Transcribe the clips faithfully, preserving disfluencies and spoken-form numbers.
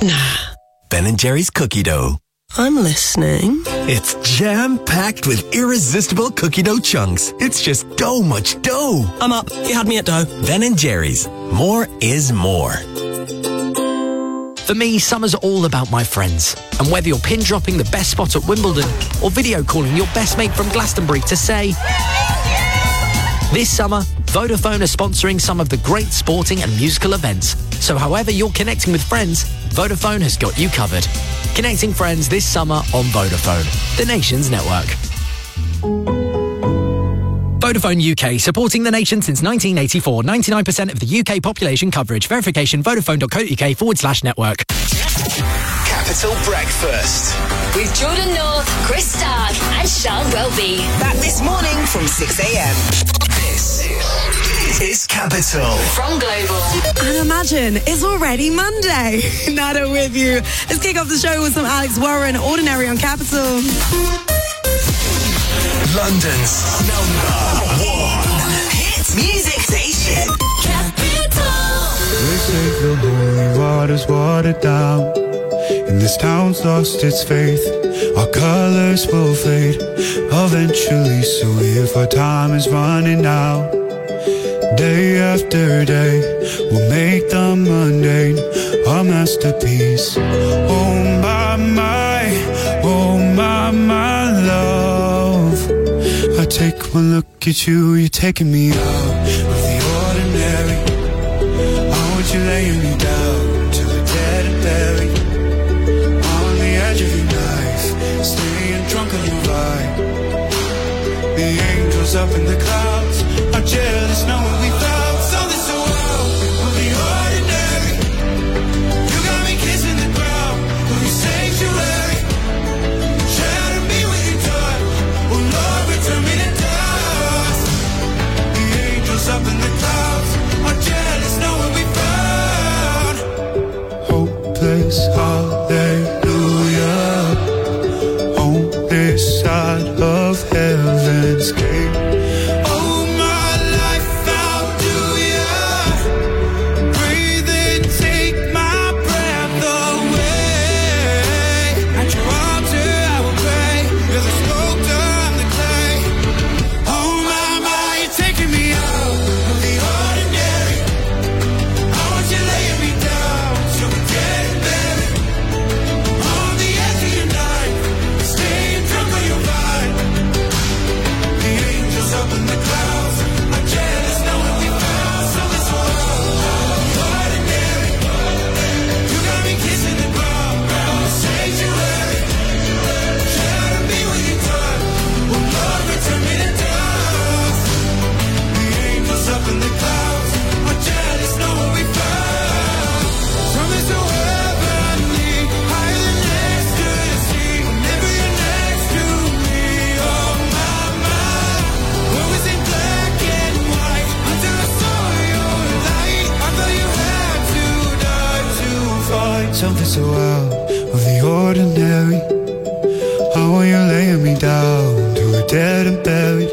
Nah. Ben and Jerry's cookie dough. I'm listening. It's jam-packed with irresistible cookie dough chunks. It's just dough much dough. I'm up. You had me at dough. Ben and Jerry's. More is more. For me, summer's all about my friends. And whether you're pin dropping the best spot at Wimbledon or video calling your best mate from Glastonbury to say... This summer, Vodafone are sponsoring some of the great sporting and musical events. So however you're connecting with friends, Vodafone has got you covered. Connecting friends this summer on Vodafone, the nation's network. Vodafone U K, supporting the nation since nineteen eighty-four. ninety-nine percent of the U K population coverage. Verification vodafone.co.uk forward slash network. Capital Breakfast. With Jordan North, Chris Stark and Sean Welby. Back this morning from six a.m. This is Capital. From Global. And imagine, it's already Monday. Nada with you. Let's kick off the show with some Alex Warren, Ordinary on Capital. London's number one hit music station. Capital. They say the holy water's watered down, and this town's lost its faith. Our colors will fade eventually, so if our time is running out, day after day, we'll make the mundane our masterpiece. Oh my, my, oh my, my love. I take one look at you, you're taking me out of the ordinary. I want you laying me down till we're dead and buried. On the edge of your knife, staying drunk on your vibe. The angels up in the clouds are jealous knowing we found something so wild of the ordinary. You got me kissing the ground of your sanctuary. Shatter me with your touch, oh Lord, return me to dust. The angels up in the clouds are jealous knowing we found hopeless hallelujah on this side of heaven's gate. Something so out of the ordinary. How are you laying me down till we're dead and buried?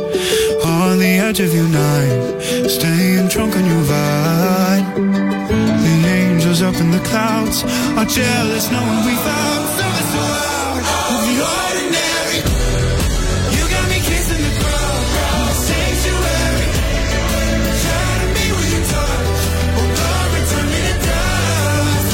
On the edge of your night, staying drunk on your vine. The angels up in the clouds are jealous knowing we found something so out of the ordinary. You got me kissing the ground of the sanctuary. Shatter me with your touch, oh Lord, return me to dust.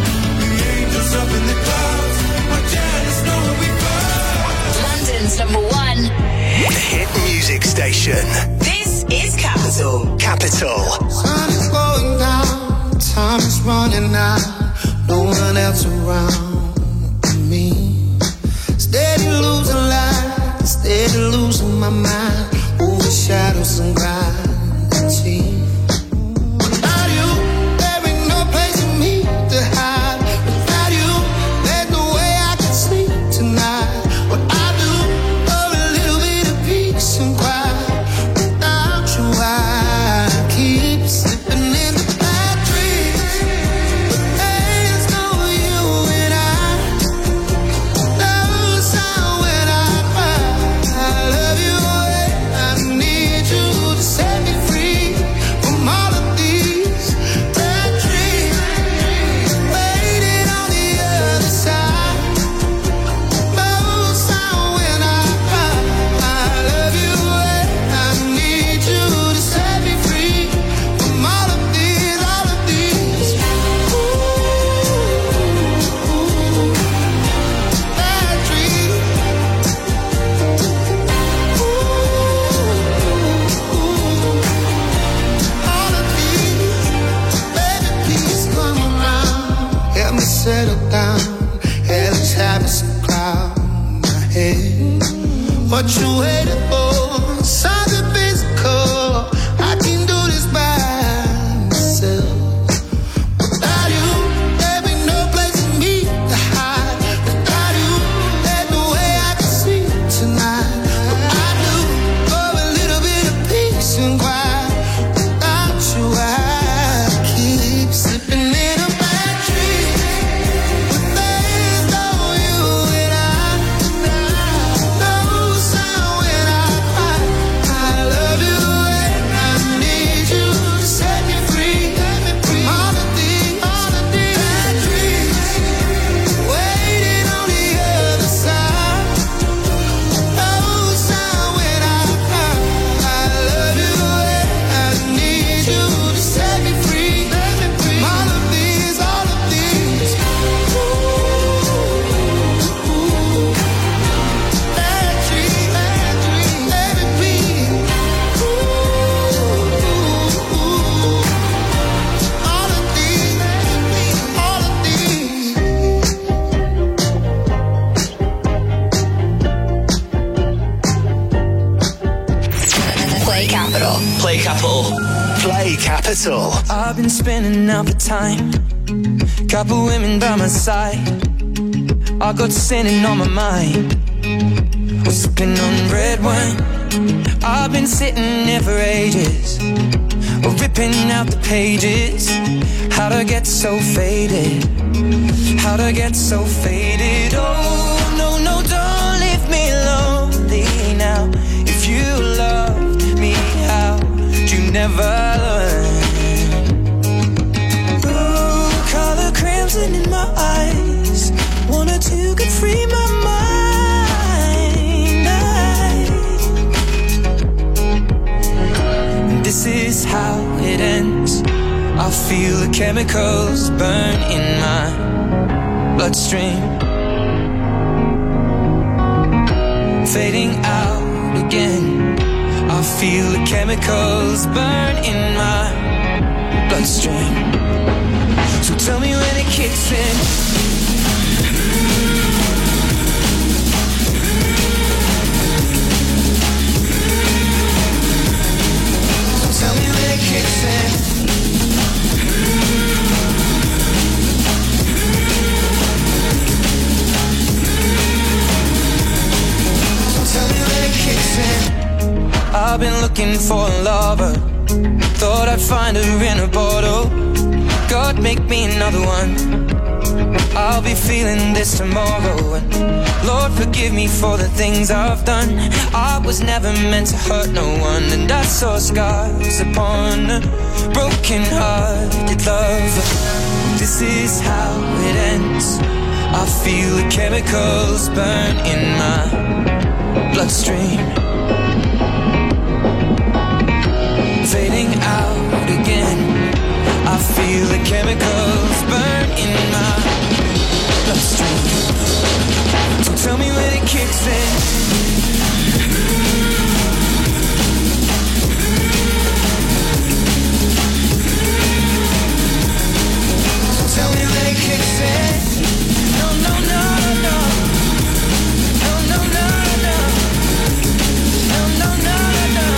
Up in the clouds, are jealous knowing we found London's number one hit music station. This is Capital. Capital. Sun is going down, time is running out, no one else around me. Steady losing light, steady losing my mind, over shadows and gravity. Without you, there ain't no place for me to hide. Set down. Hell's having some cloud in my head. What you waiting for? Something physical. I can do this by myself. Without you, there be no place for me to hide. Without you, there's no way I can sleep tonight. But I do for a little bit of peace and quiet. Without you, I keep slipping in a bad dream. But there's no you and I. No sound when I cry. I love you and I need you to set me free. All of these, all of these bad dreams waiting on the other side. No sound when I cry. I love you and I need you to set me free. All of these, all of these bad dreams, bad dreams, let it be. All of these, all of these. Play Capital. Play Capital. Play Capital. I've been spending out the time. Couple women by my side. I got sinning on my mind. We're sipping on red wine. I've been sitting here for ages. We're ripping out the pages. How'd I get so faded? How'd I get so faded? Oh, no, no, don't leave me lonely now. If you loved me, how'd you never learn? Ooh, color crimson in my eyes. One or two could free my mind. I- This is how it ends. I feel the chemicals burn in my bloodstream, fading out again. I feel the chemicals burn in my bloodstream. So tell me when it kicks in. So tell me when it kicks in. So tell me when it kicks in. I've been looking for a lover. Thought I'd find her in a bottle. God, make me another one. I'll be feeling this tomorrow. And Lord, forgive me for the things I've done. I was never meant to hurt no one. And I saw scars upon a broken-hearted lover. This is how it ends. I feel the chemicals burn in my bloodstream, fading out again. I feel the chemicals burn in my bloodstream. So tell me when it kicks in. So tell me when it kicks in. No, no, no, no. No, no, no, no. No, no, no, no.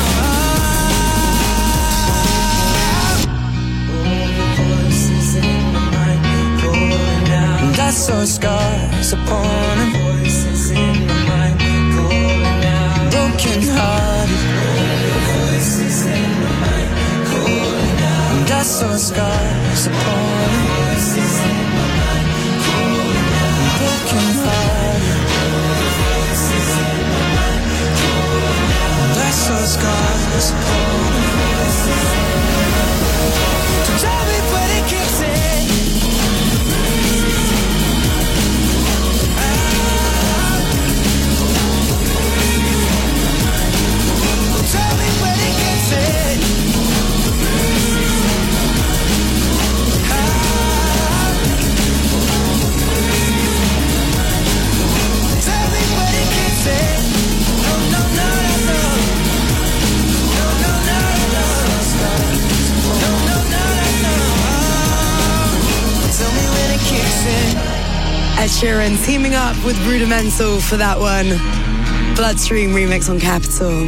And I saw scars upon him. Voices in my mind calling out. Broken hearted. Voices in my mind calling out. And I saw scars upon him. Voices in my mind calling out. Broken hearted. Voices in my mind calling out. And I saw scars upon him. So tell me when it kicks in. Tell me when it gets in. Ah. Ed Sheeran teaming up with Rudimental for that one. Bloodstream remix on Capital.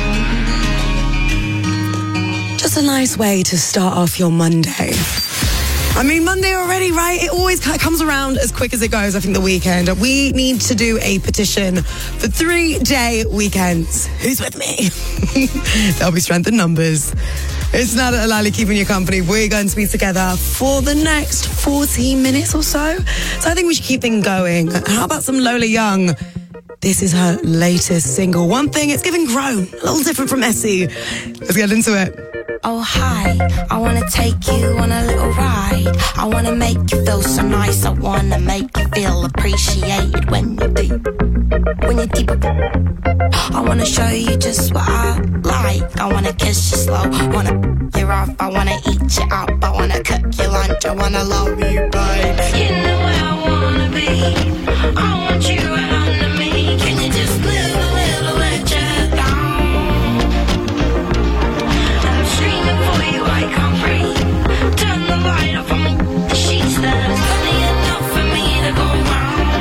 Just a nice way to start off your Monday. I mean, Monday already, right? It always comes around as quick as it goes, I think, the weekend. We need to do a petition for three-day weekends. Who's with me? There'll be strength in numbers. It's Nada Alali keeping you company. We're going to be together for the next fourteen minutes or so. So I think we should keep things going. How about some Lola Young? This is her latest single. One thing, it's giving grown. A little different from Essie. Let's get into it. Oh, hi, I wanna take you on a little ride. I wanna make you feel so nice. I wanna make you feel appreciated when you're deep. When you're deep. I wanna show you just what I like. I wanna kiss you slow, wanna you off. I wanna eat you up, I wanna cook your lunch. I wanna love you, babe. You know where I wanna be. I want you right under me. Can you just live a little, let your head down? For you I can't breathe. Turn the light off on the sheets. There's plenty enough for me to go round.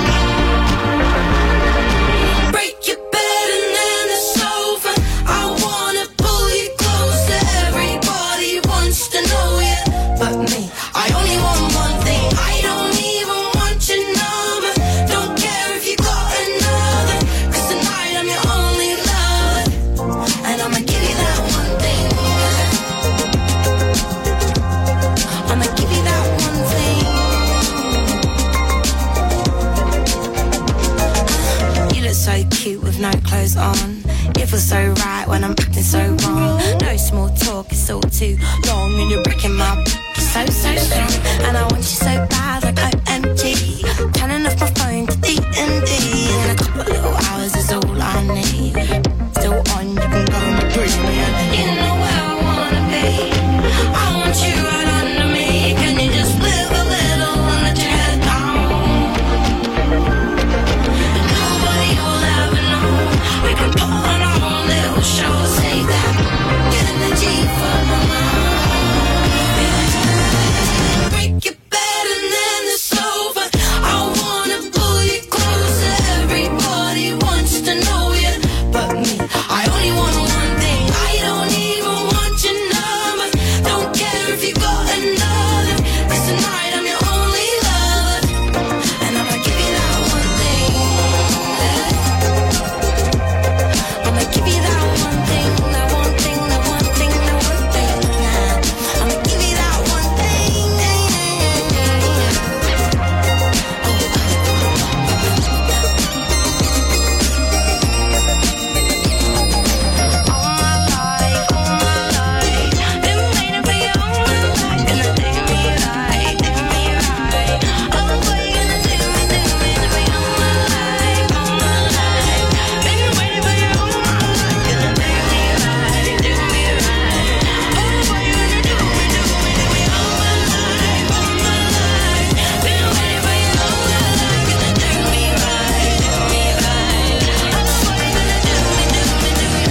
Break your bed and then the sofa. I wanna pull you closer. Everybody wants to know you, but me, I only want one thing. I don't even want your number. Don't care if you got another, 'cause tonight I'm your only lover. And I'ma give you that one thing. I'ma give you that one thing. You look so cute with no clothes on. It feels so right when I'm acting so wrong. No small talk, it's all too long. And you're breaking my so, so strong. And I want you so bad like O M G. Turning off my phone to D and D. And a couple of little hours is all I need. Still on, you can go and breathe me. You know where I wanna be. I want you right under me. Can you just live a little and let your head down? Nobody will ever know. We can put on our own little show. Save that energy for my mind. Break your bed and then the sofa. I wanna pull you closer. Everybody wants to know you, but me, I only want one thing. I don't even want your number. Don't care if you got another, 'cause tonight I'm your only lover. And I'ma give you that one thing. I'ma give you that one thing. That one thing, that one thing, that one thing. I'ma give you that one thing. All my life, all my life, been waiting for you all my life. Gonna do me right, do me right. Oh, what you gonna do me, do me, do me all my life, all my life. Been waiting for you all my life. Gonna do me right, do me right. Oh, what you gonna do me, do me, do me all my life, all my life. Been waiting for you all my life. Gonna do me right, do me right. Oh, what you gonna do me, do me, do me.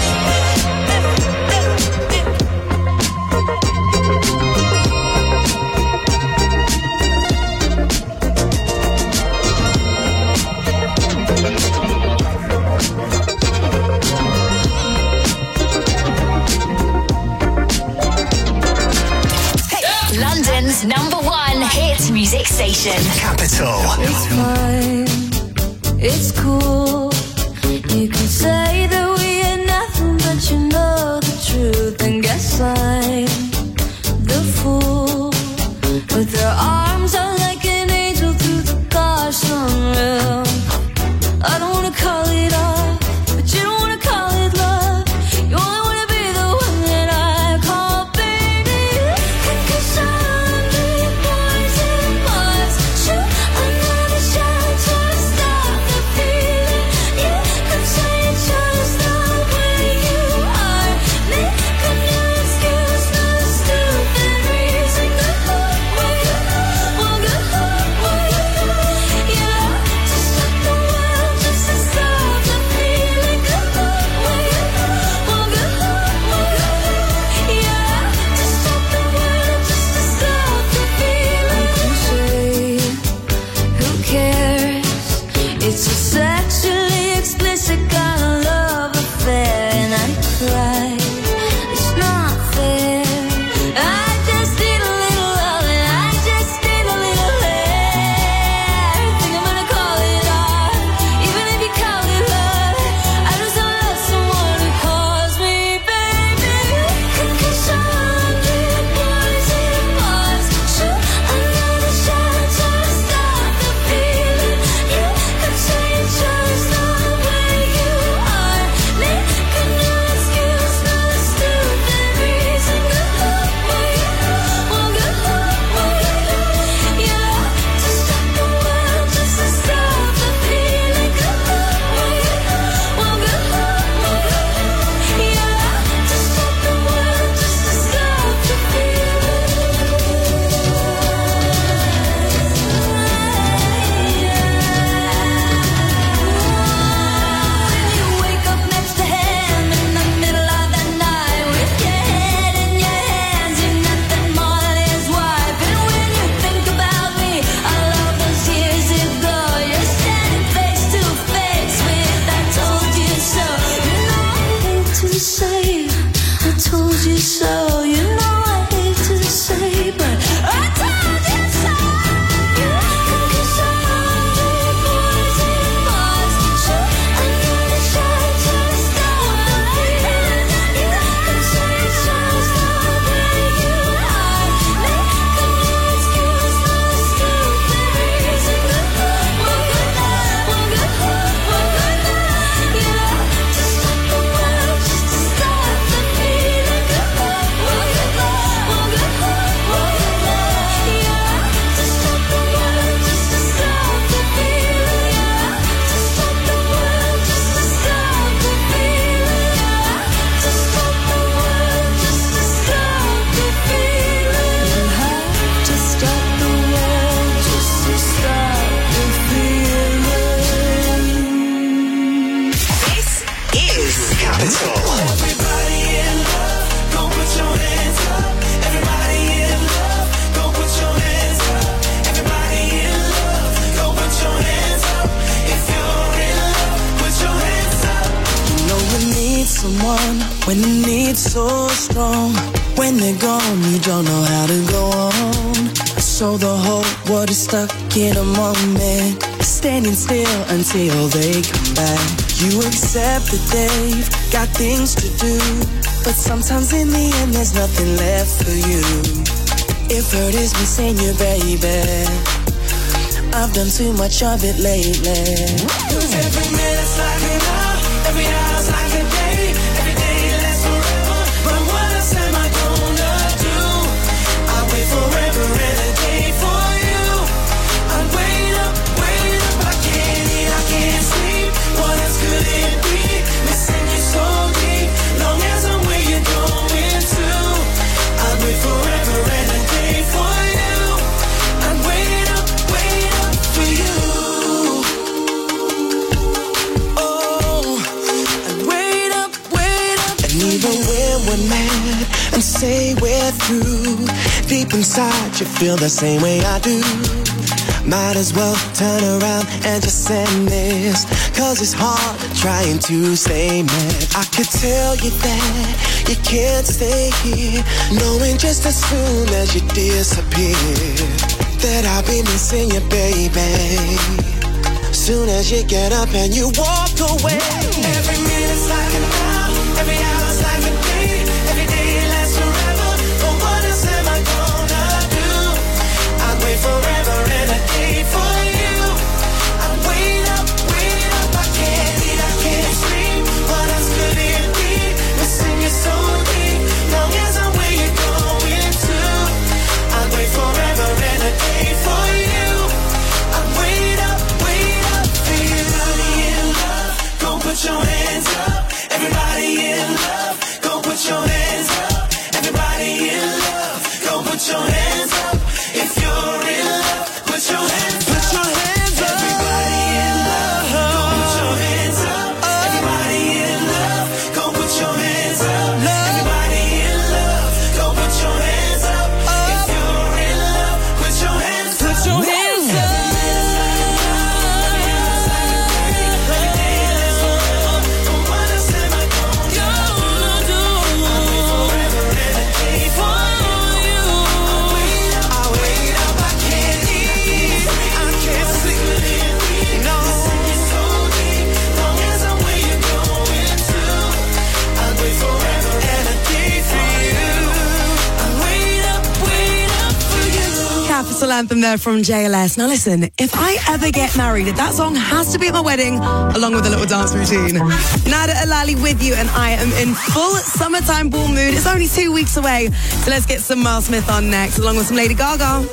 London's number one hit music station. Capital. It's fine, it's cool. You can say that we ain't nothing, but you know the truth. And guess I'm the fool. With her arms out like an angel through the gosh unreal. I don't wanna call it art, but you don't wanna call it love. You only wanna be the one that I call baby. Cause I'm the poison Mars. Shoot another shot, try to stop the feeling. Yeah, come say it's just the way you are. Make a new excuse, no stupid reason. Good luck with someone when the need's so strong. When they're gone, you don't know how to go on. So the whole world is stuck in a moment, standing still until they come back. You accept that they've got things to do, but sometimes in the end there's nothing left for you. If hurt is missing you, baby, I've done too much of it lately. 'Cause every minute's like an hour, every hour's like a day, every day lasts forever. But what else am I gonna do? I wait forever and a day for you. I wait up, wait up, I can't eat, I can't sleep. What else could it be? Missing you so deep. Long as I'm where you're going to, I wait forever and a day for you. I wait up, wait up for you. Oh, I wait up, wait up. And even when we're mad and say we're through, deep inside you feel the same way I do. Might as well turn around and just end this, 'cause it's hard trying to stay mad. I could tell you that you can't stay here, knowing just as soon as you disappear that I'll be missing you, baby. Soon as you get up and you walk away. Every minute's like an hour, every hour's like a day, every day lasts forever. But what else am I gonna do? I wait forever and a day for you. I wait up, wait up, I can't eat, I can't sleep. What else could it be? Missing you so deep. Long as I'm where you're going to, I wait forever and a day for you. I wait up, wait up for you. Everybody in love, go put your hands up. Everybody in love, go put your hands up. Everybody in love, go put your hands up. If you're in love, put your hands up. Put your hands up. Everybody in love, go put your hands up. Everybody in love, go put your hands up. Everybody in love, go put your hands up. If you're in love, put your hands up. Put your hands up. Capital Anthem there from J L S. Now listen, if I ever get married, that song has to be at my wedding, along with a little dance routine. Nada Alali with you, and I am in full summertime ball mood. It's only two weeks away, so let's get some Miles Smith on next, along with some Lady Gaga.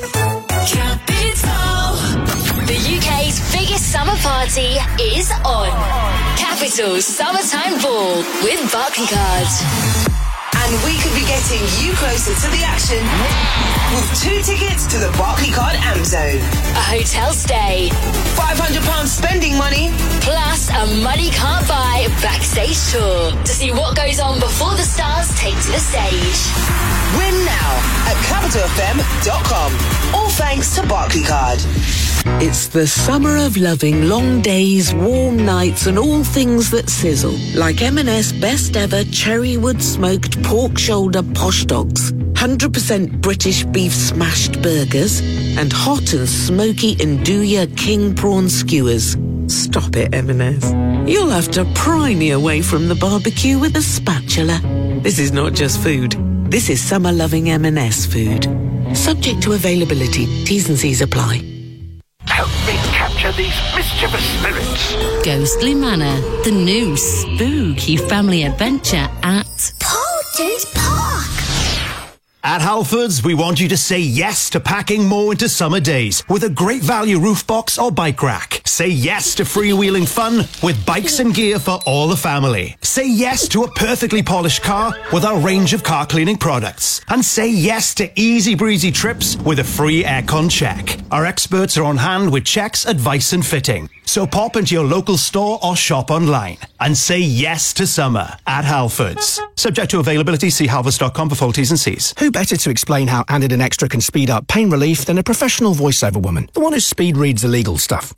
Capital. The U K's biggest summer party is on. Capital's Summertime Ball with Barclaycard. And we could be getting you closer to the action with two tickets to the Barclaycard Amp Zone, a hotel stay, five hundred pounds spending money, plus a money can't buy backstage tour to see what goes on before the stars take to the stage. Win now at capital f m dot com. All thanks to Barclaycard. It's the summer of loving long days, warm nights and all things that sizzle. Like M and S best ever cherrywood smoked pork shoulder posh dogs, one hundred percent British beef smashed burgers and hot and smoky Nduja king prawn skewers. Stop it, M and S. You'll have to pry me away from the barbecue with a spatula. This is not just food. This is summer-loving M and S food. Subject to availability. T's and C's apply. Help me capture these mischievous spirits. Ghostly Manor, the new spooky family adventure at Poulton's Park. At Halfords, we want you to say yes to packing more into summer days with a great value roof box or bike rack. Say yes to freewheeling fun with bikes and gear for all the family. Say yes to a perfectly polished car with our range of car cleaning products. And say yes to easy breezy trips with a free aircon check. Our experts are on hand with checks, advice and fitting. So pop into your local store or shop online and say yes to summer at Halfords. Subject to availability, see halfords dot com for full T's and C's. Who better to explain how Anadin Extra can speed up pain relief than a professional voiceover woman? The one who speed reads illegal stuff. With Triple Action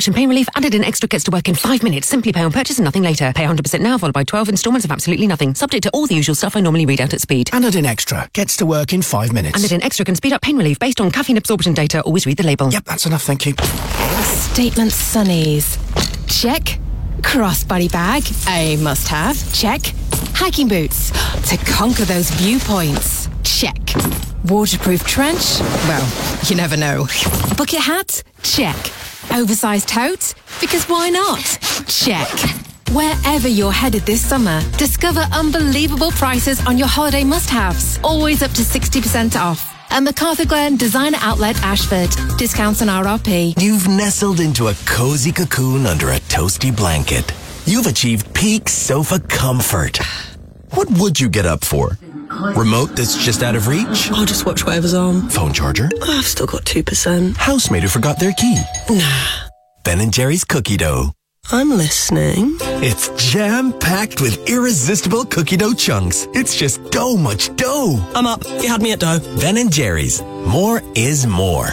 Action Pain Relief. Added in extra gets to work in five minutes. Simply pay on purchase and nothing later. Pay one hundred percent now, followed by twelve instalments of absolutely nothing. Subject to all the usual stuff I normally read out at speed. Anadin Extra gets to work in five minutes. Anadin Extra can speed up pain relief based on caffeine absorption data. Always read the label. Yep, that's enough, thank you. Statement sunnies. Check. Crossbody bag. A must-have. Check. Hiking boots. To conquer those viewpoints. Check. Waterproof trench? Well, you never know. Bucket hat? Check. Oversized tote? Because why not? Check. Wherever you're headed this summer, discover unbelievable prices on your holiday must-haves. Always up to sixty percent off. At MacArthur Glen Designer Outlet Ashford. Discounts on R R P. You've nestled into a cozy cocoon under a toasty blanket. You've achieved peak sofa comfort. What would you get up for? Remote that's just out of reach? I'll just watch whatever's on. Phone charger? I've still got two percent. Housemate who forgot their key? Nah. Ben and Jerry's cookie dough. I'm listening. It's jam-packed with irresistible cookie dough chunks. It's just so much dough. I'm up. You had me at dough. Ben and Jerry's. More is more.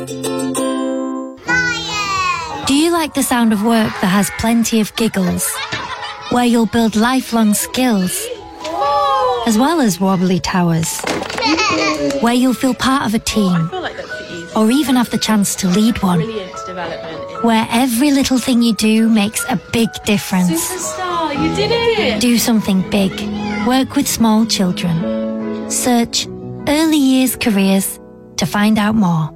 Do you like the sound of work that has plenty of giggles? Where you'll build lifelong skills, as well as wobbly towers? Where you'll feel part of a team, or even have the chance to lead one? Where every little thing you do makes a big difference. Superstar, you did it! Do something big. Work with small children. Search early years careers to find out more.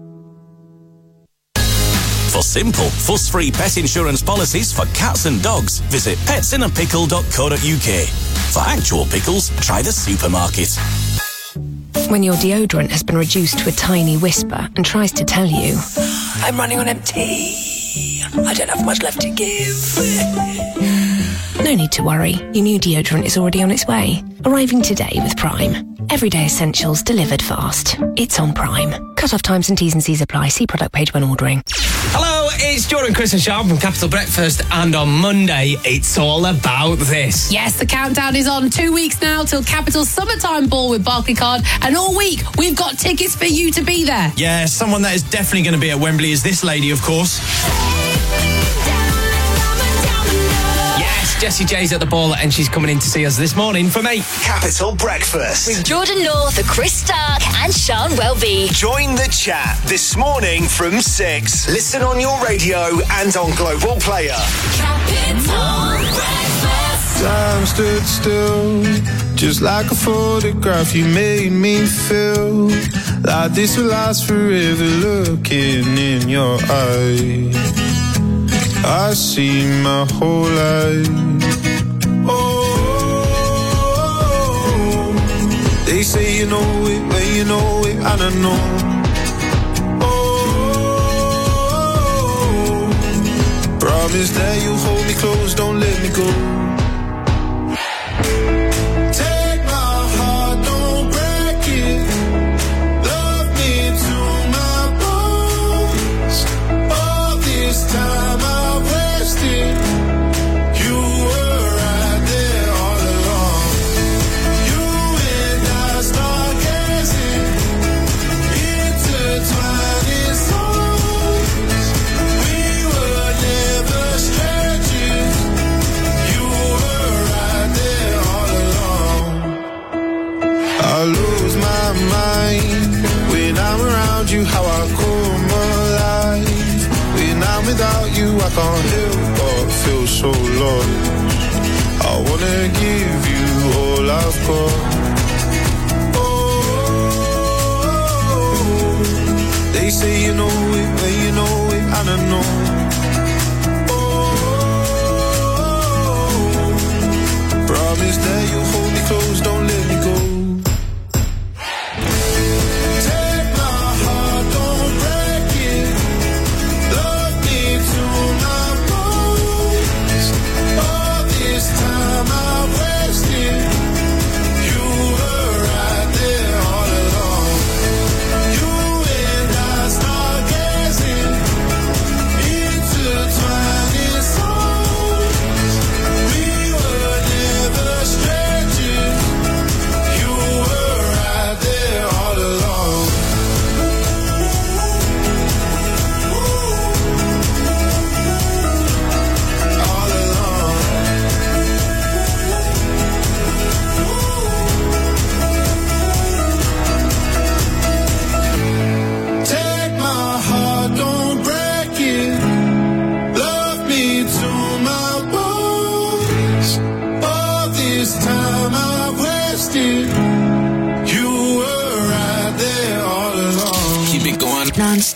For simple, fuss-free pet insurance policies for cats and dogs, visit pets in a pickle dot co dot uk. For actual pickles, try the supermarket. When your deodorant has been reduced to a tiny whisper and tries to tell you, I'm running on empty. I don't have much left to give. no need to worry. Your new deodorant is already on its way. Arriving today with Prime. Everyday essentials delivered fast. It's on Prime. Cut-off times and T's and C's apply. See product page when ordering. Hello, it's Jordan, Chris and Sean from Capital Breakfast, and on Monday, it's all about this. Yes, the countdown is on. Two weeks now till Capital's Summertime Ball with Barclaycard, and all week, we've got tickets for you to be there. Yeah, someone that is definitely going to be at Wembley is this lady, of course. Jessie J's at the ball, and she's coming in to see us this morning for me. Capital Breakfast with Jordan North, Chris Stark, and Sean Welby. Join the chat this morning from six. Listen on your radio and on Global Player. Capital Breakfast. Time stood still, just like a photograph. You made me feel like this will last forever. Looking in your eyes, I see my whole life. Oh, they say you know it when you know it, and I know. Oh, promise that you hold me close, don't let me go. Take my heart, don't break it. Love me to my bones. All this time I you were right there all along. You and I stargazing, intertwining souls. We were never strangers. You were right there all along. I lose my mind when I'm around you. How I come alive when I'm without you. I can't help but feel so lost. I wanna give you all I've got. Oh, they say you know it when you know it, and I know. Oh, promise that you'll hold me close, don't let me go.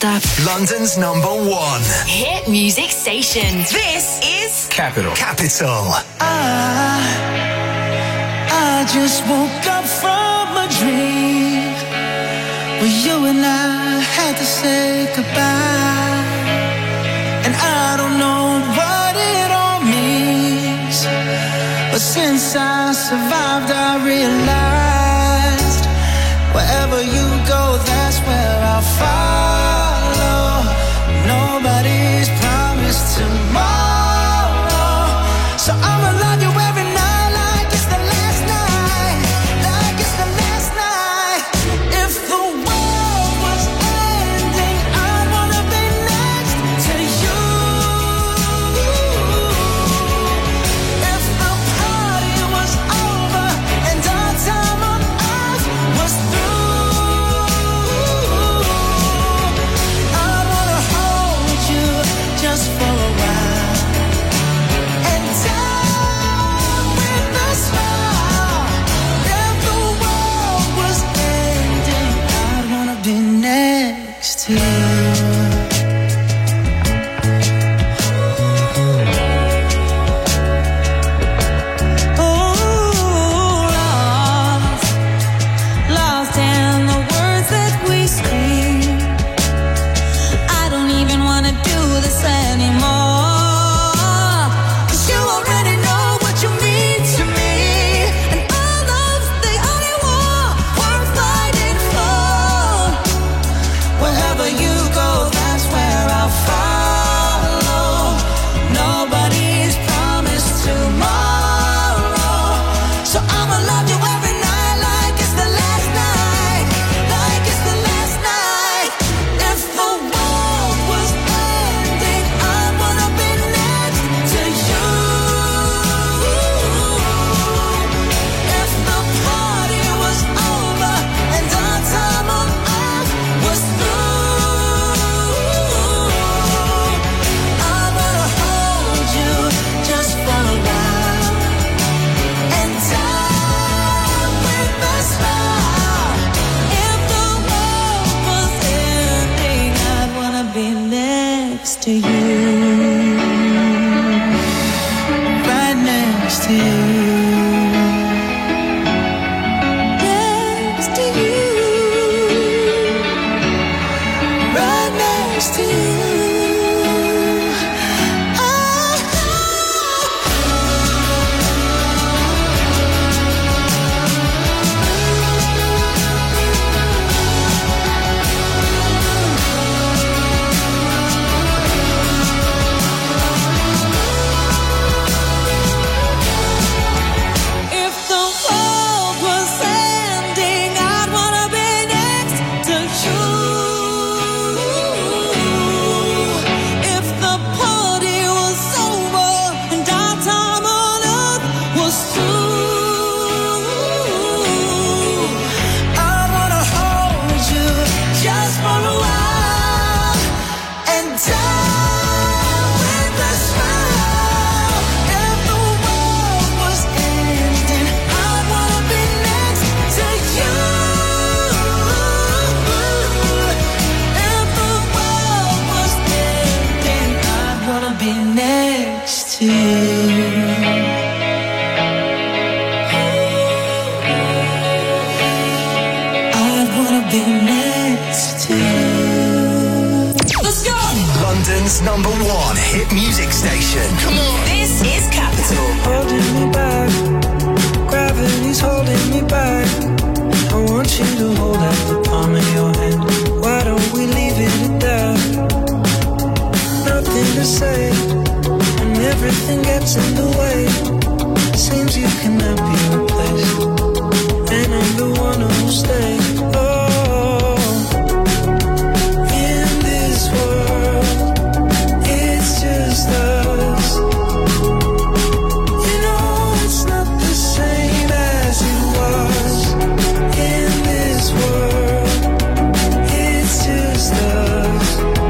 doorstep. London's number one hit music station. This is Capital. Capital. I, I just woke up from a dream where you and I had to say goodbye. And I don't know what it all means, but since I survived, I realized wherever you go, that's where I'll follow. Nobody's promised tomorrow, so I'ma love you every night like it's the last night, like it's the last night. If the world was ending, I'd wanna be next to you. If the party was over and our time on earth was through, I'd wanna hold you just for a while and die with a smile. If the world was ending, I'd wanna be next to you. Lost in the words that we scream. I don't even wanna do this anymore, 'cause you already know what you mean to me, and all love's the only war worth fighting for. Wherever you go, that's where I'll follow. Nobody's promised tomorrow, so I'ma love you every night like it's the last night, like it's the last night. If the world was ending, I wanna be next to you. If the party was over and our time on earth was through, I wanna hold you just for a while and die with a smile. If the world was ending, I'd wanna be next to you, right next to you, next to you, right next to you. If the world was ending, I'd wanna be next to you. If the party was over and our time on earth was through, I'd wanna hold you just for a while and die with a smile. If the world was ending, I'd wanna be next to you. If the world was ending, I'd wanna be next to you. I'd wanna be next to you. Let's go! London's number one hit music station. Come on. This is Capital. Holding me back, gravity's holding me back. I want you to hold out the palm of your hand. Why don't we leave it at that? Nothing to say, and everything gets in the way. Seems you cannot be replaced, and I'm the one who'll stay. Oh, in this world, it's just us. You know it's not the same as it was. In this world, it's just us.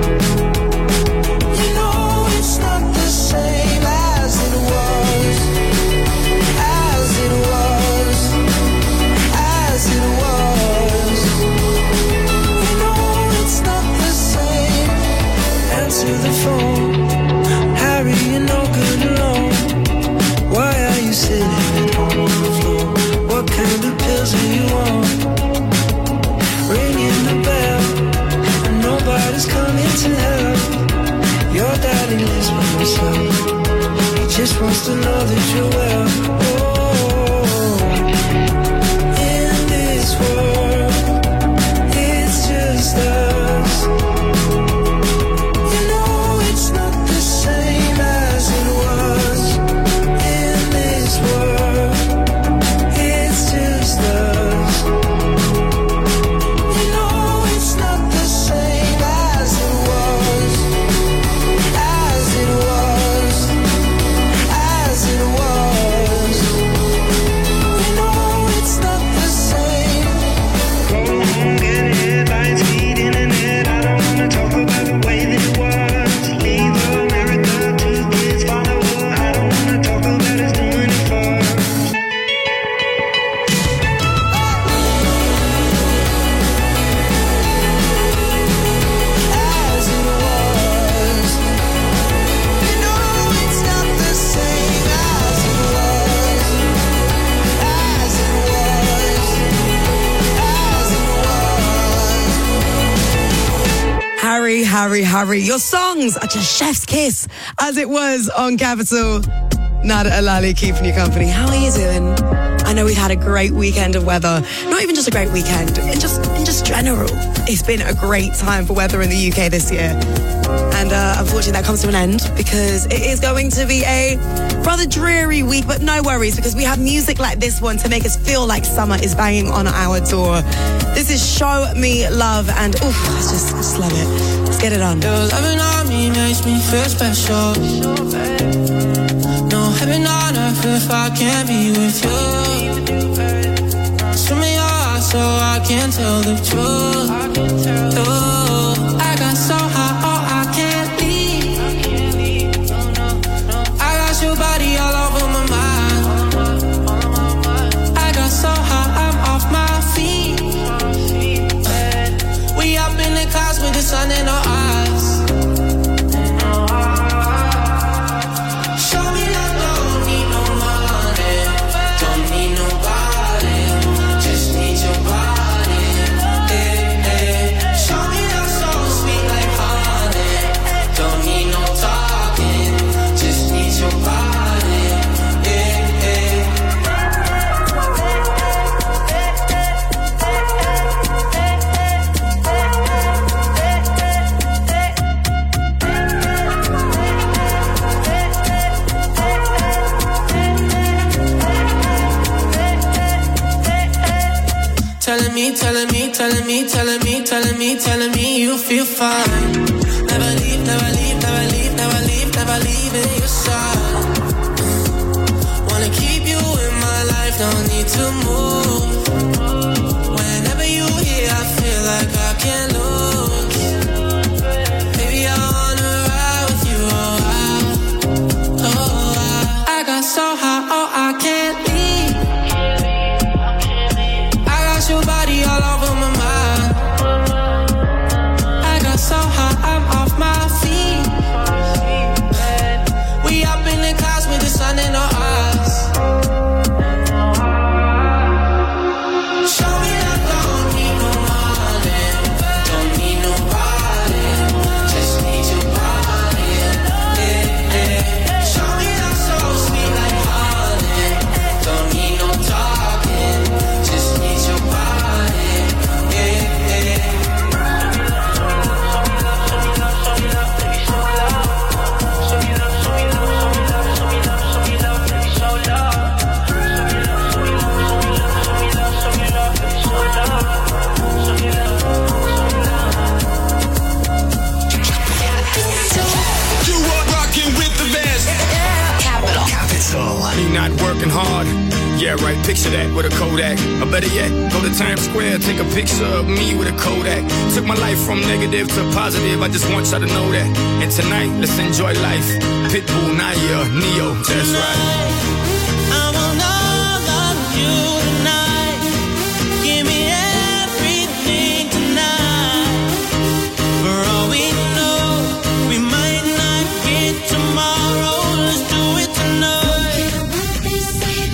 You know it's not the same as it was, as it was, as it was. sitting on the floor. What kind of pills do you want? Ringing the bell, and nobody's coming to help. Your daddy lives by himself. He just wants to know that you're well. Oh, in this world, it's just us. You know it's not the same as it was. In this world, it's just us. You know it's not the same as it was. As it was. As it was. You know it's not the same. Go home, get headlines, feed internet. I don't wanna talk about the way that it was. Leave America, two kids, follow her. I don't wanna talk about us doing it first. As it was. You know it's not the same as it was. As it was. As it was. Harry, Harry, Harry. Your songs are just chef's kiss, as it was on Capital. Nada Alali keeping you company. How are you doing? I know we've had a great weekend of weather. Not even just a great weekend, in just in just general. It's been a great time for weather in the U K this year. And uh, unfortunately that comes to an end because it is going to be a rather dreary week, but no worries because we have music like this one to make us feel like summer is banging on our door. This is Show Me Love and oof, I just, I just love it. Let's get it on. Your loving on me makes me feel special. No heaven on earth if I can't be with you. Show me your heart so I can tell the truth. Ooh, I got so high, oh I can't leave. I got your body all over my mind. I got so high, I'm off my feet. We up in the clouds with the sun in our eyes. Show me that don't need no money, don't need nobody, just need your body. Hey, hey. Show me that so sweet like honey, don't need no talking, just need your body. Hey, hey. Telling me, telling me, telling me, telling me, telling me, telling me you feel fine. Never leave, never leave, never leave, never leave, never leave in your side. Wanna keep you in my life, don't need to move. Whenever you here, I feel like I can't lose. Baby, I wanna ride with you, oh I, oh I. I got so high, oh I can't leave. Your body all over my mind. I got so high, I'm off my feet. We up in the clouds with the sun in our eyes. Show me that don't need no money, don't need nobody, just need your body. Yeah, yeah. Show me that so sweet like honey, don't need no talking, just need your body. Me not working hard. Yeah, right, picture that with a Kodak. Or better yet, go to Times Square, take a picture of me with a Kodak. Took my life from negative to positive, I just want y'all to know that. And tonight, let's enjoy life. Pitbull, Naya, Neo, that's right. I will not love you tonight. Give me everything tonight. For all we know, we might not get tomorrow. Let's do it tonight.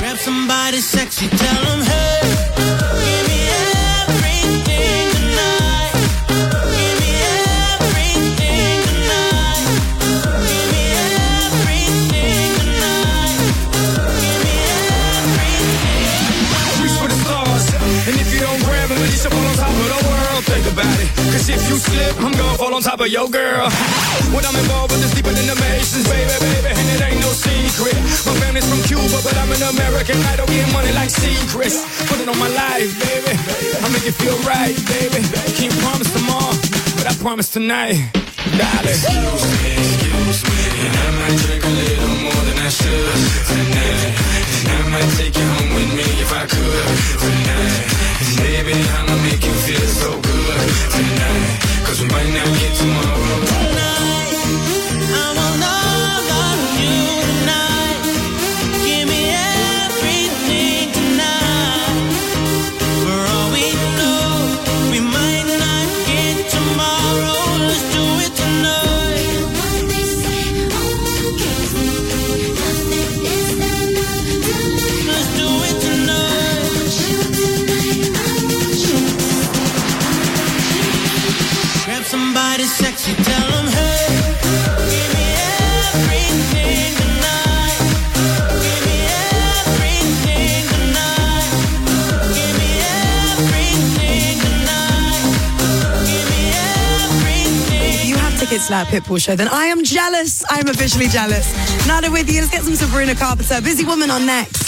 Grab somebody sexy, tell them, hey, give me everything tonight. Give me everything tonight. Give me everything tonight. Give me everything. Reach for the stars, and if you don't grab it, at least you fall on top of the world. Think about it, cause if you slip, I'm gonna fall on top of your girl. When I'm involved with this deeper than the Masons, baby, baby, and it ain't no secret. My family's from Cuba, but I'm an American. I don't get money like secrets. Put it on my life, baby. I make it feel right, baby. Can't promise tomorrow, but I promise tonight, darling. Excuse me, excuse me, and I might drink a little more than I should tonight. And I might take you home with me if I could tonight. And baby, I'ma make you feel so good tonight. Cause we might not get tomorrow. Tonight, I want all of you tonight. Give me everything tonight. For all we know, we might not get tomorrow. Let's do it tonight. Let's do it tonight. Grab somebody sexy, tell them, hey, give me everything tonight. Give me everything tonight. Give me everything tonight. Give me everything. If you have tickets to that Pitbull show, then I am jealous. I'm officially jealous. Nada with you. Let's get some Sabrina Carpenter. Busy Woman on next.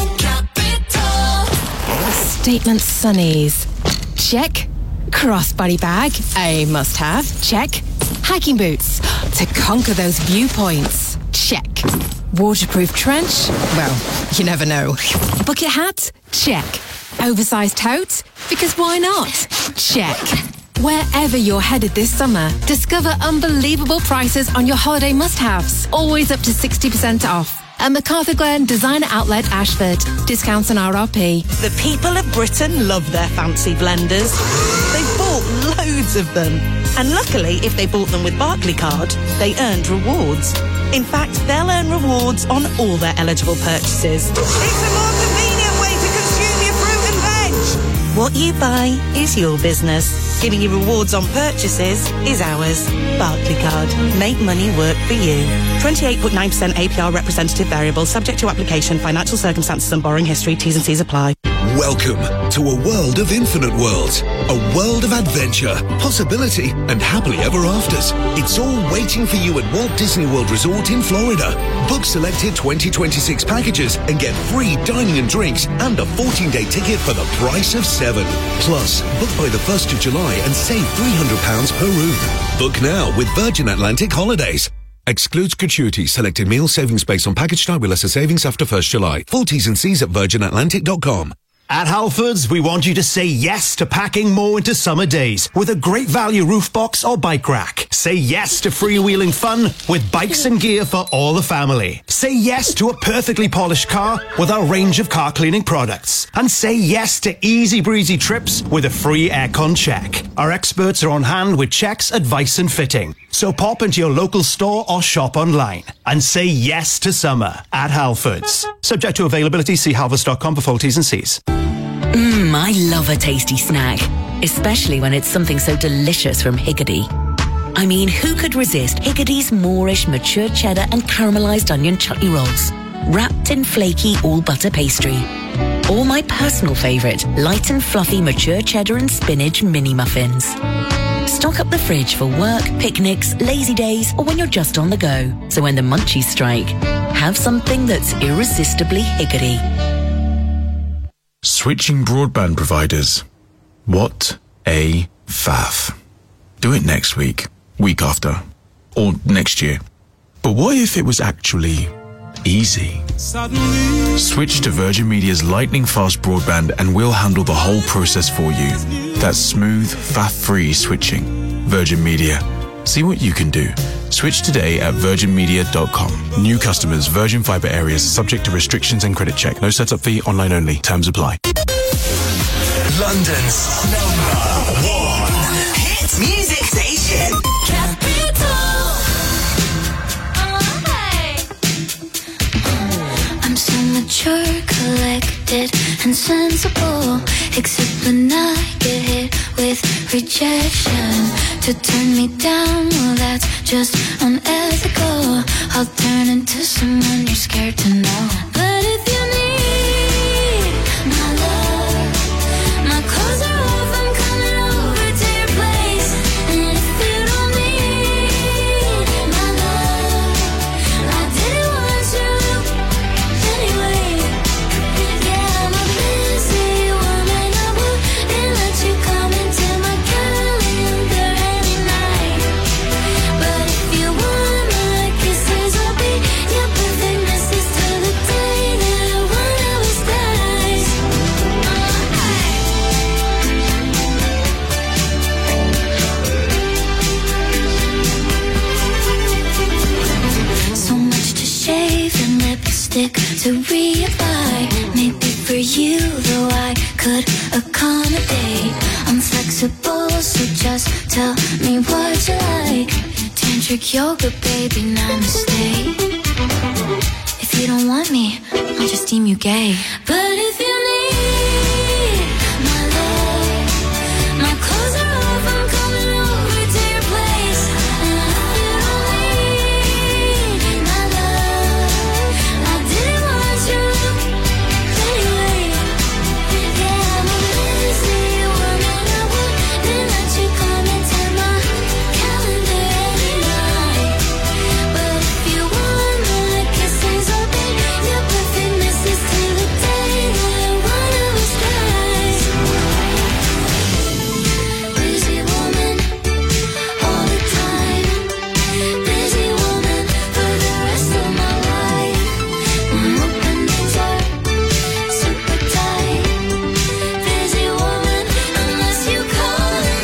Statement Sunnies. Check. Crossbody bag, a must-have. Check. Hiking boots, to conquer those viewpoints. Check. Waterproof trench? Well, you never know. Bucket hat? Check. Oversized tote? Because why not? Check. Wherever you're headed this summer, discover unbelievable prices on your holiday must-haves. Always up to sixty percent off. At MacArthur Glen Designer Outlet Ashford. Discounts on R R P. The people of Britain love their fancy blenders. They've bought loads of them. And luckily, if they bought them with Barclaycard, they earned rewards. In fact, they'll earn rewards on all their eligible purchases. It's a more convenient way to consume your fruit and veg. What you buy is your business. Giving you rewards on purchases is ours. Barclaycard. Make money work for you. twenty-eight point nine percent A P R representative variable, subject to application, financial circumstances and borrowing history. T's and C's apply. Welcome to a world of infinite worlds. A world of adventure, possibility, and happily ever afters. It's all waiting for you at Walt Disney World Resort in Florida. Book selected twenty twenty-six packages and get free dining and drinks and a fourteen-day ticket for the price of seven. Plus, book by the first of July and save three hundred pounds per room. Book now with Virgin Atlantic Holidays. Excludes gratuity. Selected meal savings based on package type with lesser savings after first July. Full T's and C's at virgin atlantic dot com. At Halfords, we want you to say yes to packing more into summer days with a great value roof box or bike rack. Say yes to freewheeling fun with bikes and gear for all the family. Say yes to a perfectly polished car with our range of car cleaning products. And say yes to easy breezy trips with a free aircon check. Our experts are on hand with checks, advice and fitting. So pop into your local store or shop online and say yes to summer at Halfords. Subject to availability, see halfords dot com for full T's and C's. Mmm, I love a tasty snack, especially when it's something so delicious from Higgidy. I mean, who could resist Higgidy's Moorish mature cheddar and caramelised onion chutney rolls, wrapped in flaky all-butter pastry? Or my personal favourite, light and fluffy mature cheddar and spinach mini muffins. Stock up the fridge for work, picnics, lazy days, or when you're just on the go. So when the munchies strike, have something that's irresistibly Higgidy. Switching broadband providers. What a faff. Do it next week, week after, or next year. But what if it was actually easy? Switch to Virgin Media's lightning fast broadband and we'll handle the whole process for you. That's smooth, faff-free switching. Virgin Media. See what you can do. Switch today at virgin media dot com. New customers, Virgin Fibre areas, subject to restrictions and credit check. No setup fee, online only. Terms apply. London's number one hit music station. I'm so mature, and sensible. Except when I get hit with rejection. To turn me down, well that's just unethical. I'll turn into someone you're scared to know. But if you need my love, my clothes are off, I'm coming over to your place. And if you don't need my love, I didn't want you anyway. Yeah, I'm a busy woman, I wouldn't let you come into my calendar any night. But if you want my kisses, I'll be your perfect missus till the day that one of us dies. So much to shave and lipstick to reapply. Maybe for you, though I could accommodate. I'm flexible, so just tell me what you like. Tantric yoga, baby, namaste. If you don't want me, I'll just deem you gay. But if you need my love, my clothes are off, I'm coming over to your place. And if you don't need my love, I didn't want you anyway. Yeah, I'm a busy woman, I wouldn't let you come into my calendar any night. But if you want my kisses, I'll be your perfect missus till the day that one of us dies. Busy woman, all the time. Busy woman for the rest of my life. My openings are super tight. Busy woman, unless you call it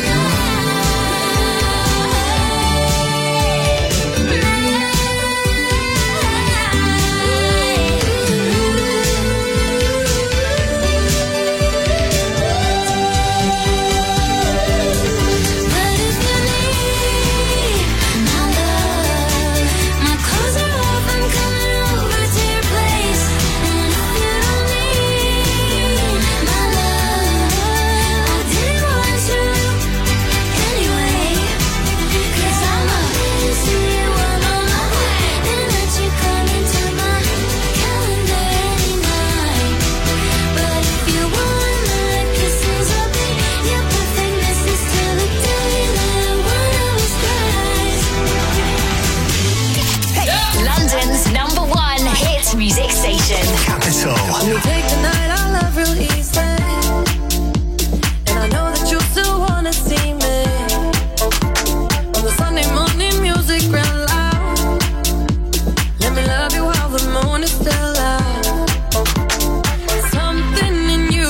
my clothes are off, I'm coming over to your place. And if you don't need my love, I didn't want you anyway. 'Cause I'm a busy woman, I wouldn't let you come into my calendar any night. But if you want my kisses, I'll be your perfect missus till the day that one of us dies. London's number one hit music station. Capital. You take the night I love real easy, and I know that you still wanna see me. On the Sunday morning music real loud. Let me love you while the moon is still out. Something in you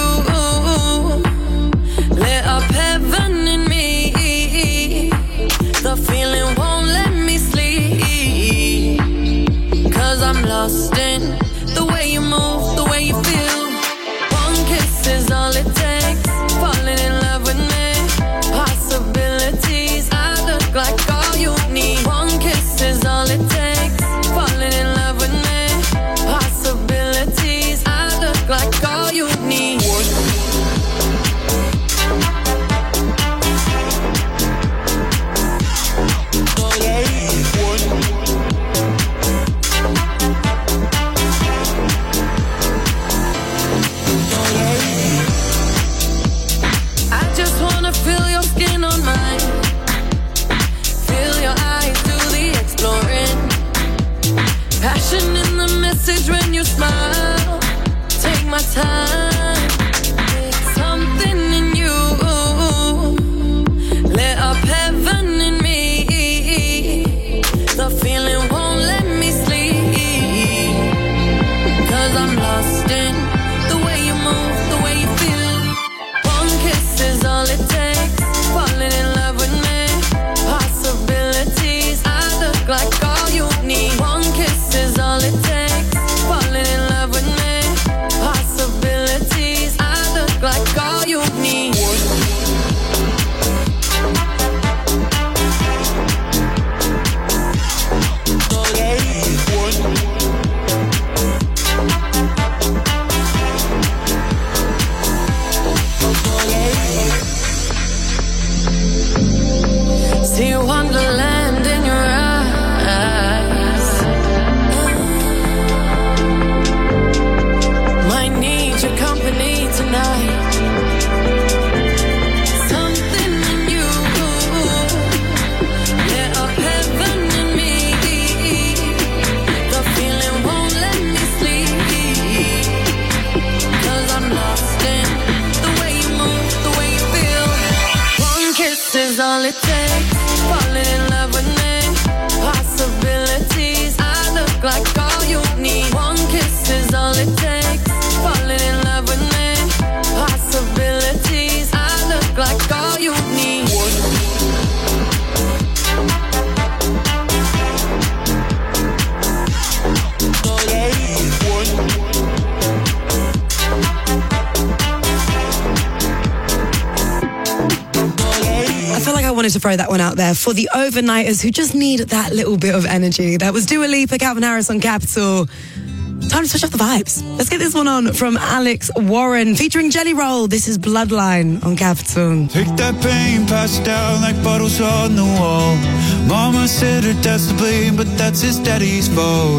lit up heaven in me. The feeling won't let me sleep. 'Cause I'm lost in the way you move, the way you feel. One kiss is all it takes. Falling in love with me. Possibilities, I look like all you need. One kiss is all it takes. Falling in love with me. Possibilities, I look like all you need. I just wanna feel your skin on mine. Feel your eyes do the exploring. Passion in the message when you smile. Take my time. Something in you lit up heaven in me. The feeling won't let me sleep. 'Cause I'm lost in the way you move, the way you feel. One kiss is all it takes. Falling in love with me. Possibilities, I look like all you need. One kiss is all it takes. Falling in love with me. Possibilities, I look like all you need. it takes. Falling in love with me. Possibilities. I look like all you need. One kiss is all it takes. Falling in love with me. Possibilities. I look like all you need. I feel like I wanted to throw that one out there for the overnighters who just need that little bit of energy. That was Dua Lipa, Calvin Harris on Capital. Time to switch up the vibes. Let's get this one on from Alex Warren featuring Jelly Roll. This is Bloodline on Capital. Take that pain, pass it down like bottles on the wall. Mama said her dad's to blame, but that's his daddy's fault.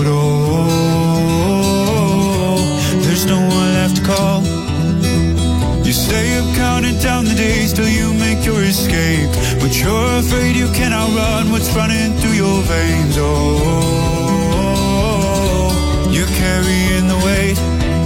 Oh, there's no one left to call. You stay up counting down the days till you make your escape, but you're afraid you can't outrun what's running through your veins. Oh, you're carrying the weight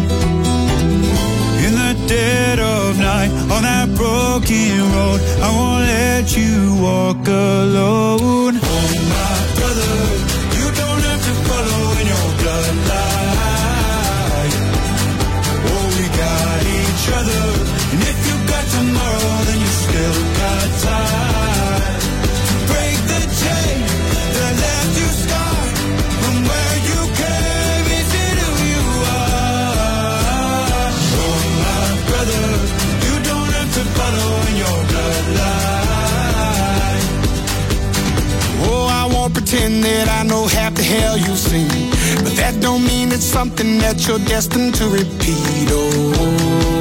in the dead of night on that broken road. I won't let you walk alone. Oh my brother, you don't have to follow in your bloodline. Oh, we got each other. And if you got tomorrow, then you still got time to break the chain that left you scarred from where you came into who you are. Oh, my brother, you don't have to follow in your bloodline. Oh, I won't pretend that I know half the hell you've seen, but that don't mean it's something that you're destined to repeat. Oh,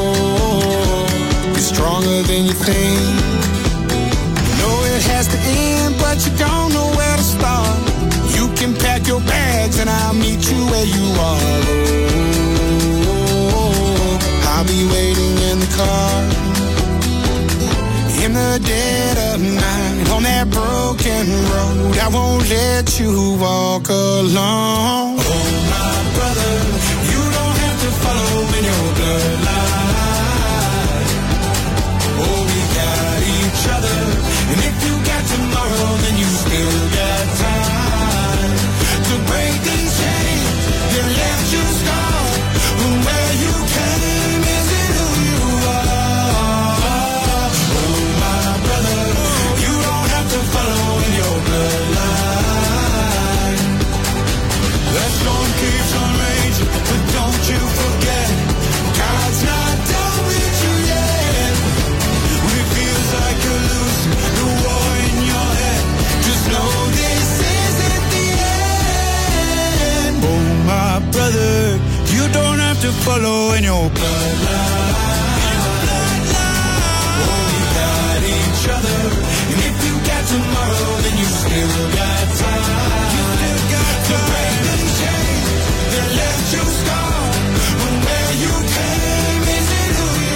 stronger than you think. You know it has to end, but you don't know where to start. You can pack your bags and I'll meet you where you are. Oh, I'll be waiting in the car in the dead of night on that broken road. I won't let you walk alone. Oh, my brother, you don't have to follow in your bloodline. Each other. And if you got tomorrow, then you still got time to break these chains that left you scarred from where you came isn't who you are. Oh, my brother, you don't have to follow in your bloodline. That storm keeps on raging, but don't you forget, God's not done with you yet. When it feels like you're losing the war in your head, just know this isn't the end. Oh, my brother, you don't have to follow in your bloodline. Oh, we got each other, and if you got tomorrow, then you still got time. You still got to break the chain that left you scarred from where you came isn't who you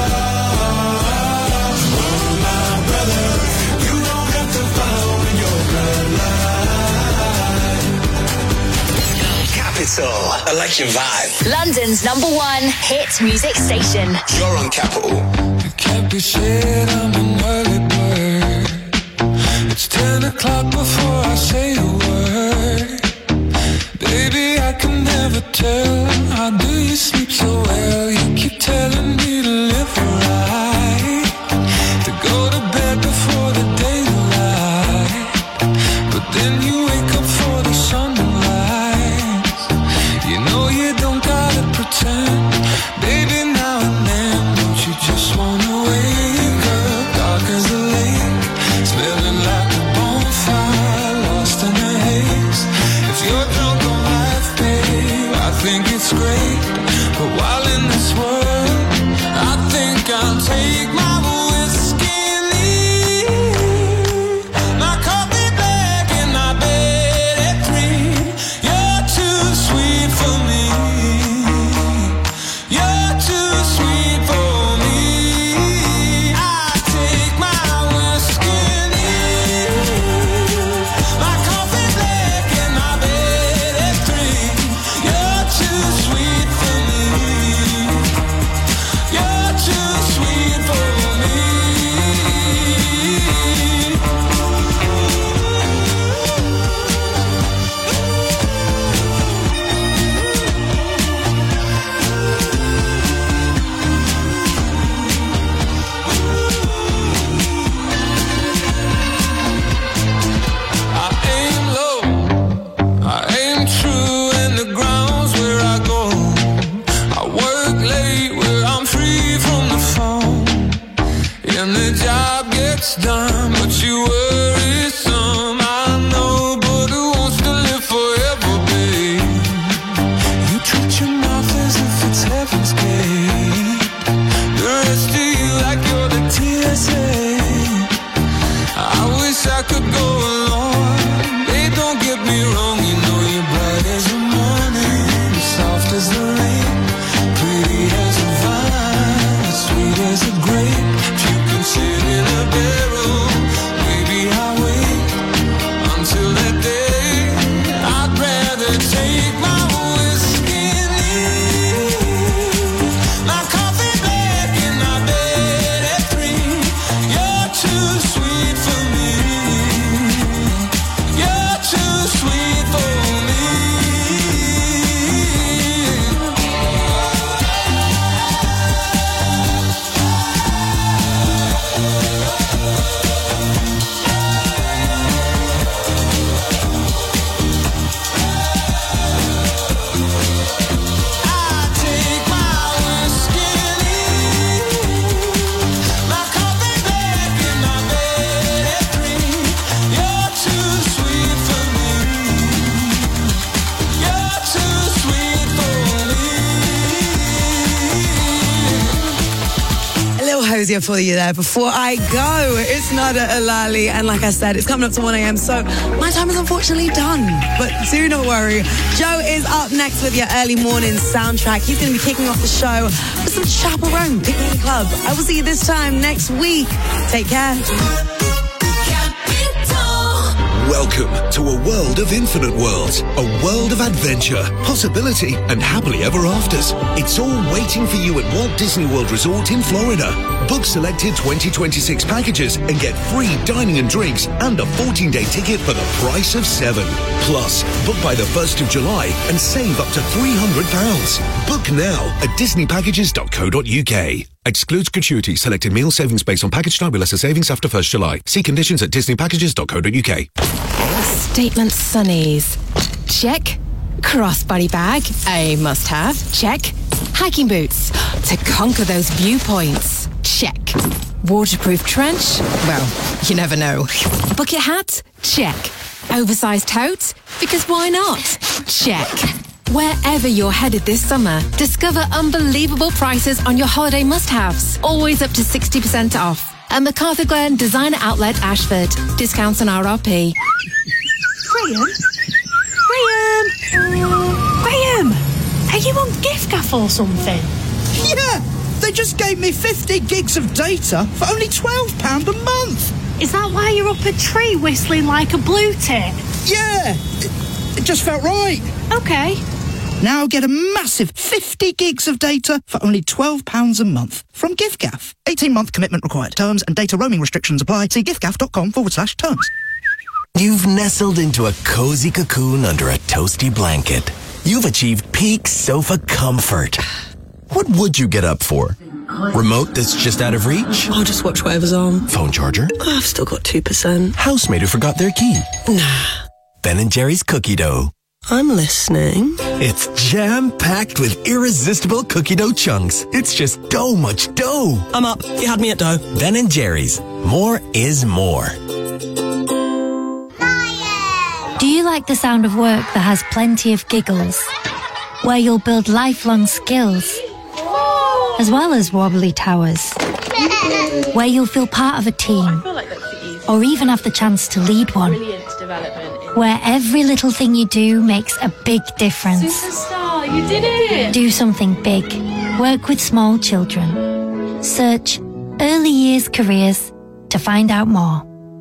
are. Oh, my brother, you don't have to follow in your bloodline. Capital. Election vibe. London's number one hit music station. You're on Capital. It can't be said I'm an early bird. It's ten o'clock before I say a word. Baby, I can never tell. How do you sleep so well? You keep telling me to live right, to go to bed before the daylight, but then you wake up for the sunrise. You know you don't gotta pretend, baby, now and then. Don't you just wanna wake up, dark as the lake, smelling like a bonfire, lost in the haze. If you're drunk on life, babe, I think it's great. it's done, but you worry some. I know, but who wants to live forever, babe? You treat your mouth as if it's heaven's gate. The rest of you like you're the T S A. I wish I could go along. Hey, don't get me wrong, you know you're bright as the morning, soft as the rain, pretty as a vine, sweet as a grape. If you can sit in a barrel, maybe I'll wait until that day. I'd rather take my whiskey and leave my coffee black in my bed at three. You're too sweet for me. You're too sweet for me. Hosier for you there before I go. It's Nada Alali, and like I said, it's coming up to one a.m. so my time is unfortunately done, but do not worry. Joe is up next with your early morning soundtrack. He's going to be kicking off the show with some Chaperone Picnic Club. I will see you this time next week. Take care. Welcome to a world of infinite worlds, a world of adventure, possibility, and happily ever afters. It's all waiting for you at Walt Disney World Resort in Florida. Book selected twenty twenty-six packages and get free dining and drinks and a fourteen-day ticket for the price of seven. Plus, book by the first of July and save up to three hundred pounds. Book now at disney packages dot co dot uk. Excludes gratuity. Selected meal savings based on package type with lesser savings after first July. See conditions at disney packages dot co dot uk. Statement sunnies. Check. Crossbody bag. A must-have. Check. Hiking boots. To conquer those viewpoints. Check. Waterproof trench? Well, you never know. Bucket hat? Check. Oversized tote? Because why not? Check. Wherever you're headed this summer, discover unbelievable prices on your holiday must-haves. Always up to sixty percent off. At MacArthur Glen Designer Outlet, Ashford. Discounts on R R P. Graham? Graham? Graham? Are you on giffgaff or something? Yeah! They just gave me fifty gigs of data for only twelve pounds a month! Is that why you're up a tree whistling like a blue tit? Yeah! It, it just felt right. Okay. Now get a massive fifty gigs of data for only twelve pounds a month from giffgaff. eighteen-month commitment required. Terms and data roaming restrictions apply. See giffgaff.com forward slash terms. You've nestled into a cozy cocoon under a toasty blanket. You've achieved peak sofa comfort. What would you get up for? Remote that's just out of reach? I'll just watch whatever's on. Phone charger? I've still got two percent. Housemate who forgot their key? Nah. Ben and Jerry's cookie dough. I'm listening. It's jam-packed with irresistible cookie dough chunks. It's just dough much dough. I'm up. You had me at dough. Ben and Jerry's. More is more. Do you like the sound of work that has plenty of giggles? Where you'll build lifelong skills, as well as wobbly towers. Where you'll feel part of a team, or even have the chance to lead one. Where every little thing you do makes a big difference. Superstar, you did it! Do something big. Work with small children. Search early years careers to find out more.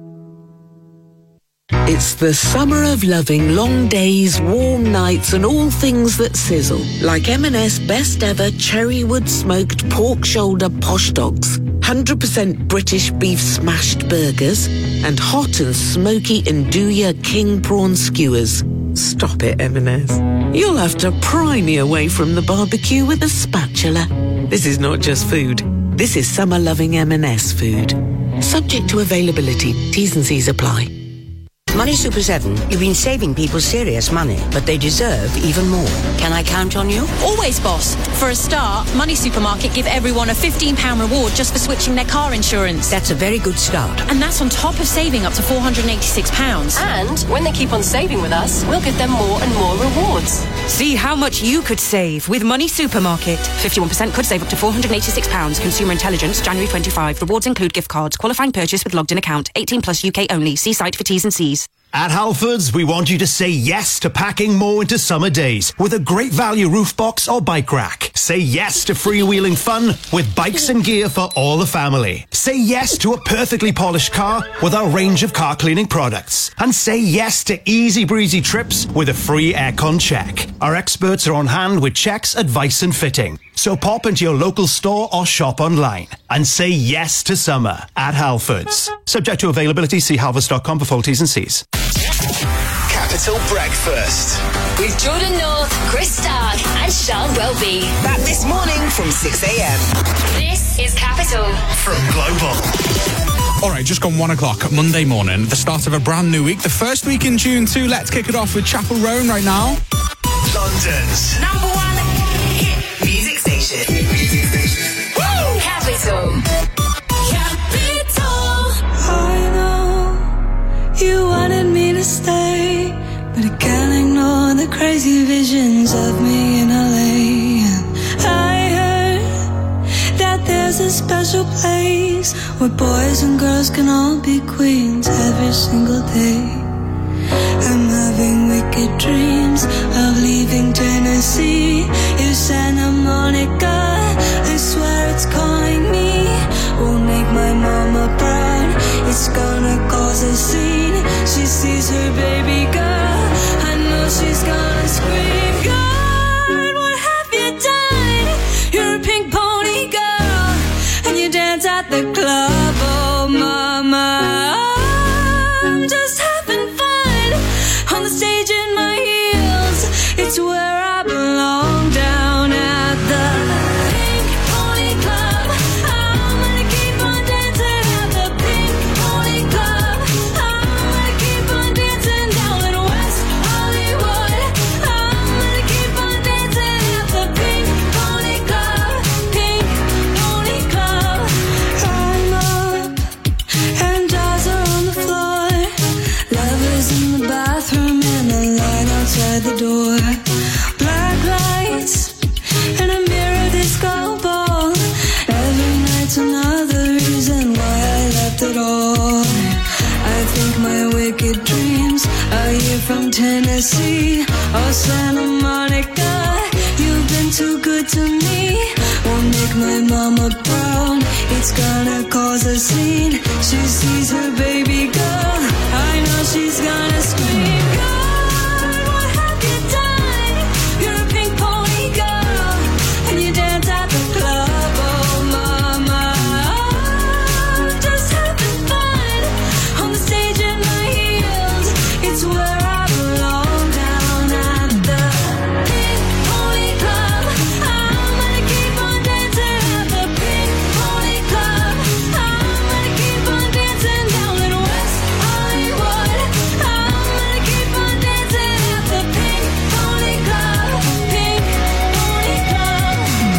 It's the summer of loving long days, warm nights and all things that sizzle. Like M and S best ever Cherrywood smoked pork shoulder posh dogs. one hundred percent British beef smashed burgers. And hot and smoky Nduja king prawn skewers. Stop it, M and S. You'll have to pry me away from the barbecue with a spatula. This is not just food. This is summer-loving M and S food. Subject to availability. T's and C's apply. Money Super seven, you've been saving people serious money, but they deserve even more. Can I count on you? Always, boss. For a start, Money Supermarket give everyone a fifteen pounds reward just for switching their car insurance. That's a very good start. And that's on top of saving up to four hundred eighty-six pounds. And when they keep on saving with us, we'll give them more and more rewards. See how much you could save with Money Supermarket. fifty-one percent could save up to four hundred eighty-six pounds. Consumer Intelligence, January twenty-fifth. Rewards include gift cards. Qualifying purchase with logged in account. eighteen plus U K only. See site for T's and C's. At Halfords, we want you to say yes to packing more into summer days with a great value roof box or bike rack. Say yes to freewheeling fun with bikes and gear for all the family. Say yes to a perfectly polished car with our range of car cleaning products. And say yes to easy breezy trips with a free aircon check. Our experts are on hand with checks, advice and fitting. So pop into your local store or shop online and say yes to summer at Halfords. Subject to availability, see halfords dot com for full T's and C's. Capital Breakfast with Jordan North, Chris Stark, and Sean Welby. Back this morning from six a.m. This is Capital from Global. All right, just gone one o'clock Monday morning, the start of a brand new week, the first week in June too. Let's kick it off with Chapel Roan right now. London's number one hit music station. Music station. Woo! Capital. I know you wanted me to stay, but I can't ignore the crazy visions of me in L A. I heard that there's a special place where boys and girls can all be queens every single day. I'm having wicked dreams of leaving Tennessee. If Santa Monica, I swear it's calling me. Will make my mama proud. It's gonna cause a scene. She sees her baby girl. I know she's gonna scream. God, what have you done? You're a pink pony girl, and you dance at the club. Oh, mama, I'm just having fun on the stage in my heels. It's where I belong, down at the Pink Pony Club. I'm gonna keep on dancing at the Pink Pony Club. I'm gonna keep on dancing down in West Hollywood. I'm gonna keep on dancing at the Pink Pony Club. Pink Pony Club. I'm up and dolls are on the floor. Lovers in the bathroom and a line outside the door. Black lights and a mirror disco ball. Every night's another reason why I left it all. I think my wicked dreams are here from Tennessee or Santa Monica. You've been too good to me. Won't make my mama proud. It's gonna cause a scene. She sees her baby girl. I know she's gonna scream. God, what have you done? You're a pink pony girl, and you dance at the club. Oh, mama, I'm just having fun on the stage in my heels. It's where I belong, down at the Pink Pony Club. I'm gonna keep on dancing at the Pink Pony Club. I'm gonna keep on dancing down in West Hollywood. I'm gonna keep on dancing at the Pink Pony Club. Pink Pony Club.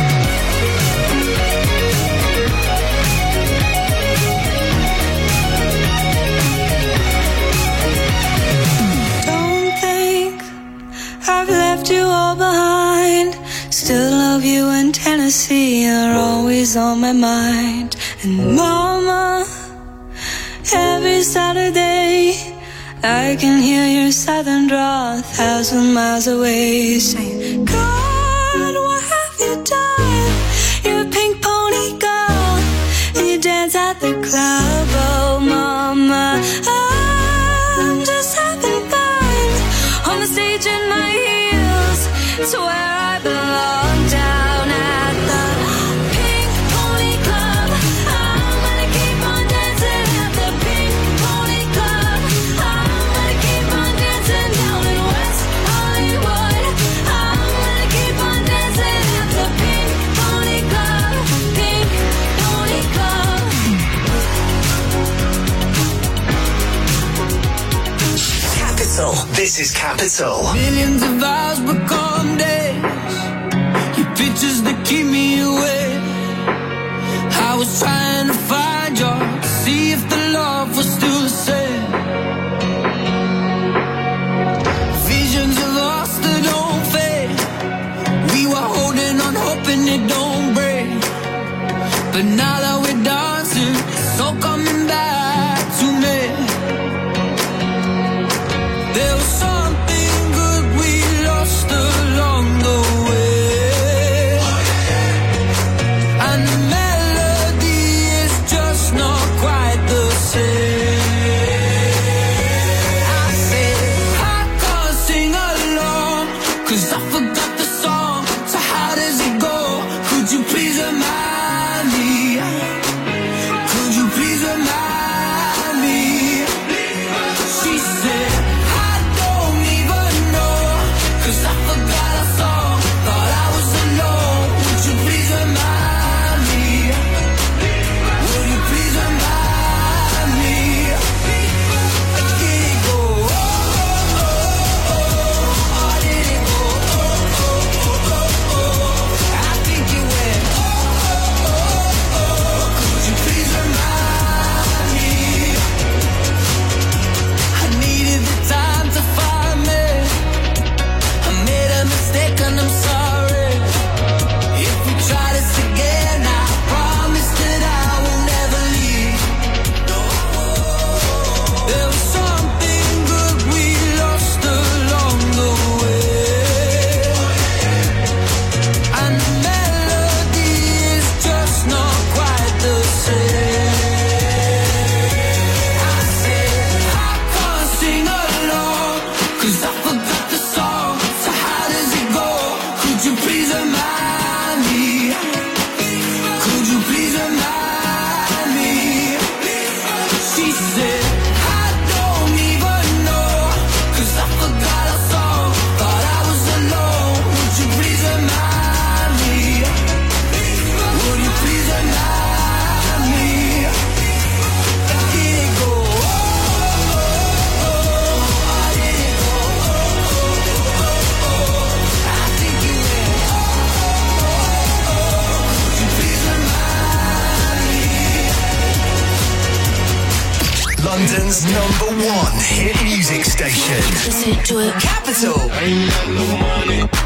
Don't think I've left you all behind. Still love you, and Tennessee are always on my mind. And mama, every Saturday I can hear your southern drawl a thousand miles away, saying, God, what have you done? You're a pink pony girl, and you dance at the club. Oh, mama, I'm just having fun on the stage in my heels. It's where I belong, down at the Pink Pony Club. I'm gonna keep on dancing at the Pink Pony Club. I'm gonna keep on dancing down in West Hollywood. I'm gonna keep on dancing at the Pink Pony Club. Pink Pony Club. This is Capital. Millions of hours become days. Your pictures that keep me awake. I was trying to find you, see if the love was still the same. Visions of us that don't fade. We were holding on, hoping it don't break. But now that we're dancing, it's all coming back to me. There was something good we lost along the way. And the melody is just not quite the same. I said, I can't sing along, 'cause I forgot the song. So how does it go? Could you please remind me? Could you please remind me? She said, I don't even know, 'cause I forgot our song. Thought I was alone. Would you please remind me? Would you please remind me? Did it go? Oh, oh, oh, oh. Or did it go? Oh, oh, oh, oh, oh. I think it went. Oh, oh, oh, oh. Could you please remind me? I needed the time to find me. I made a mistake and I'm sorry. If we try this again, I promise that I will never leave. No, I won't. There was something good we lost along the way. And the melody is just not quite the same. I said, I can't sing along, 'cause I forgot the song. So how does it go? Could you please remind me? Could you please remind me? She said, I don't even know, 'cause I forgot our song. Thought I was alone. Would you please remind me? Would you please remind me? Did it go? Oh, oh, oh, oh. Or did it go? Oh, oh, oh, oh. I think it went. Oh, oh, oh. Would you please remind me? London's number one hit music station. Listen to it. Capital. Ain't got no money.